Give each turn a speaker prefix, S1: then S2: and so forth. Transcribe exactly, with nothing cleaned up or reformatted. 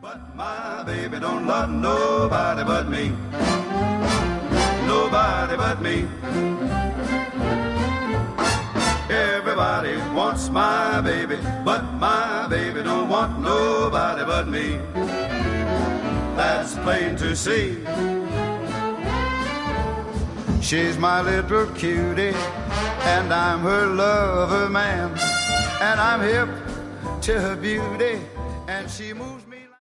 S1: But my baby don't love nobody but me. Nobody but me. Everybody wants my baby, but my baby don't want nobody but me. That's plain to see. She's my little cutie, and I'm her lover man, and I'm hip to her beauty, and she moves me.